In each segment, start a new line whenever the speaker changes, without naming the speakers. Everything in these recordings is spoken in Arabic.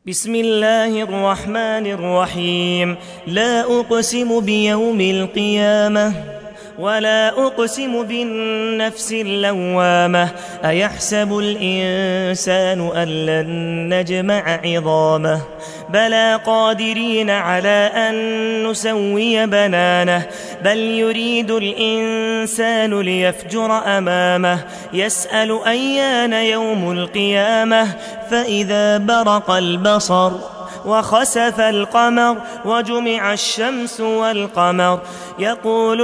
بسم الله الرحمن الرحيم. لا أقسم بيوم القيامة ولا أقسم بالنفس اللوامة. أيحسب الإنسان أن لن نجمع عظامه بلى قادرين على أن نسوي بنانه. بل يريد الإنسان ليفجر أمامه يسأل أيان يوم القيامة. فإذا برق البصر وخسف القمر وجمع الشمس والقمر يقول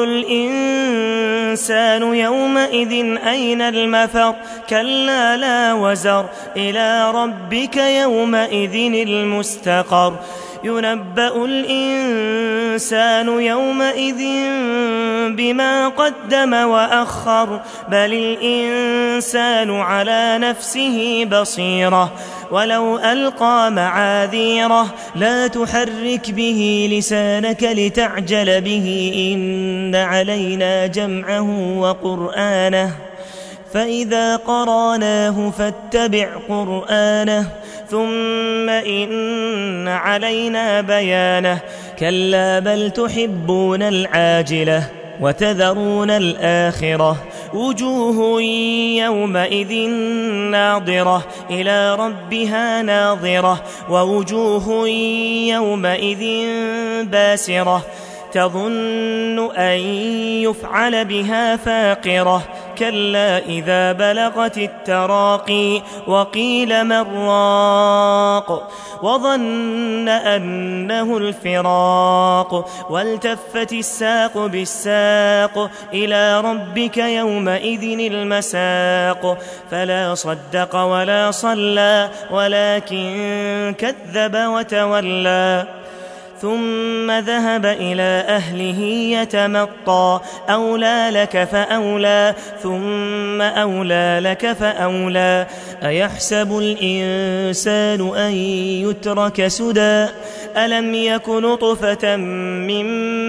الإنسان يومئذ أين المفر. كلا لا وزر إلى ربك يومئذ المستقر. ينبأ الإنسان يومئذ بما قدم وأخر. بل الإنسان على نفسه بصيرة ولو ألقى معاذيره. لا تحرك به لسانك لتعجل به إن علينا جمعه وقرآنه فإذا قرأناه فاتبع قرآنه ثم إن علينا بيانه. كلا بل تحبون العاجلة وتذرون الآخرة. وجوه يومئذ ناظرة إلى ربها ناظرة ووجوه يومئذ باسرة تظن أن يفعل بها فاقرة. كلا إذا بلغت التراقي وقيل من راق وظن أنه الفراق والتفت الساق بالساق إلى ربك يومئذ المساق. فلا صدق ولا صلى ولكن كذب وتولى ثم ذهب إلى أهله يتمطى. أولى لك فأولى ثم أولى لك فأولى. أيحسب الإنسان أن يترك سدى ألم يك نطفة من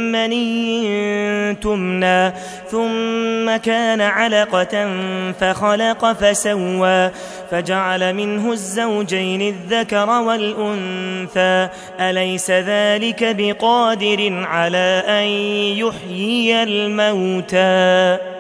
مني تمنى ثم كان علقة فخلق فسوى فجعل منه الزوجين الذكر والأنثى. أليس ذلك بقادر على أن يحيي الموتى.